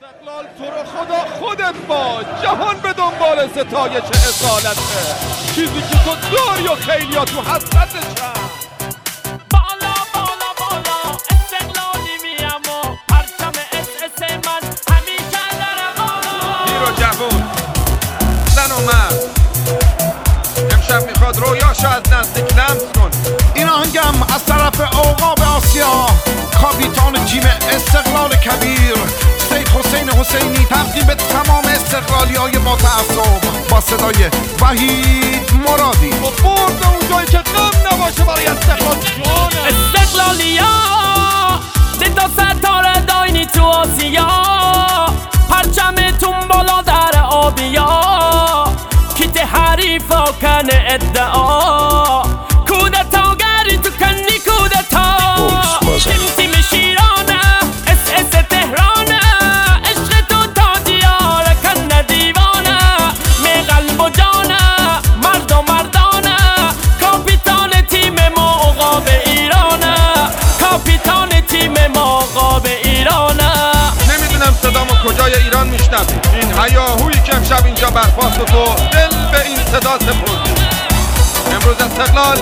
استقلال تو رو خدا خودت باش، جهان به دنبال ستایش اصالته، چیزی که تو داری و خیلی ها تو حسرتشن. بالا بالا بالا استقلالی میم و پرچم اس من همیشه در بالا. پیر و جوون، زن و مرد، امشب میخواد رویاشو از نزدیک لمس کن. این آهنگم از طرف عقاب آسیا، کاپیتان تیم استقلال کبیر سید حسین حسینی، تقدیم به تمام استقلالی های با تعصب با صدای وحید مرادی. و برد اون جایی که غم نباشه برای استقلال جانه. استقلالی ها دیتا ستاره داینی تو آسیا، پرچمتون بالا در آبیا، کیت حریف ها کنه ادعا، کودتاگری تو کنی کودتا، تیم شیرانه اس تهرانه، عشق تو تاجیاره کنه دیوانه، می قلب و جانه مرد و مردانه، کاپیتان تیم ما عقاب ایرانه، کاپیتان تیم ما عقاب ایرانه. نمیدونم صدامو کجای ایران میشنوی، این هیاهویی که امشب اینجا برپاست و تو دل به این صدا سپردی. امروز استقلال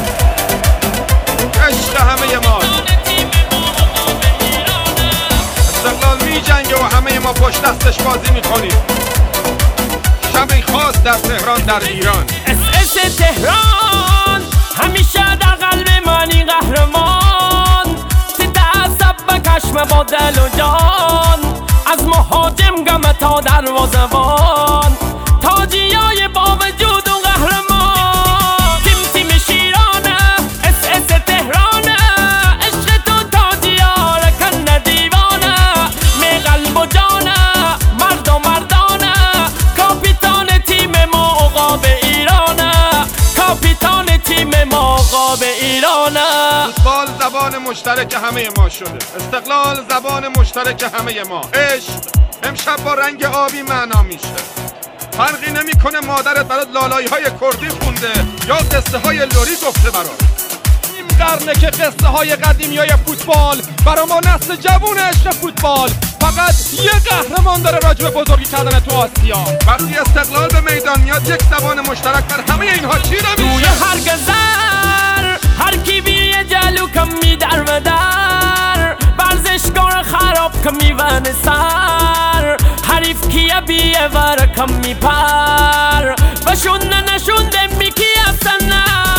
عشق همه ماست. استقلال می جنگه و همه ما پشت دستش بازی میکنیم. شبی خاص در تهران در ایران. اس تهران همیشه در قلب منی قهرمان، تتعصب به کشم با دل و جان، از مهاجم گم تا دروازه‌بان، تاجیای با وجود و قهرمان، تیم شیرانه اس تهرانه، عشق تو تاجیاره کنه دیوانه، می قلب و جانه مرد و مردانه، کاپیتان تیم ما عقاب ایرانه، کاپیتان تیم ما عقاب ایرانه. فوتبال زبان مشترک همه ما شده، استقلال زبان مشترک همه ما. عشق امشب با رنگ آبی معنا میشه. فرقی نمیکنه مادرت برات لالایی های کردی خونده یا قصه های لوری گفته برات. نیم قرنه که قصه های قدیمی های فوتبال برا ما نسل جوون عشق فوتبال فقط یه قهرمان داره راجب بزرگی کردن تو آسیا. وقتی استقلال به میدان میاد یک زبان مشترک بر همه اینها چیده میشه. توی هر گذر هر کی بیه جلو کم می در و در، ورزشکار خراب کم می ون سر، حریف کیه بیه ور کم می پر، بشونه نشونده می کیه سنه.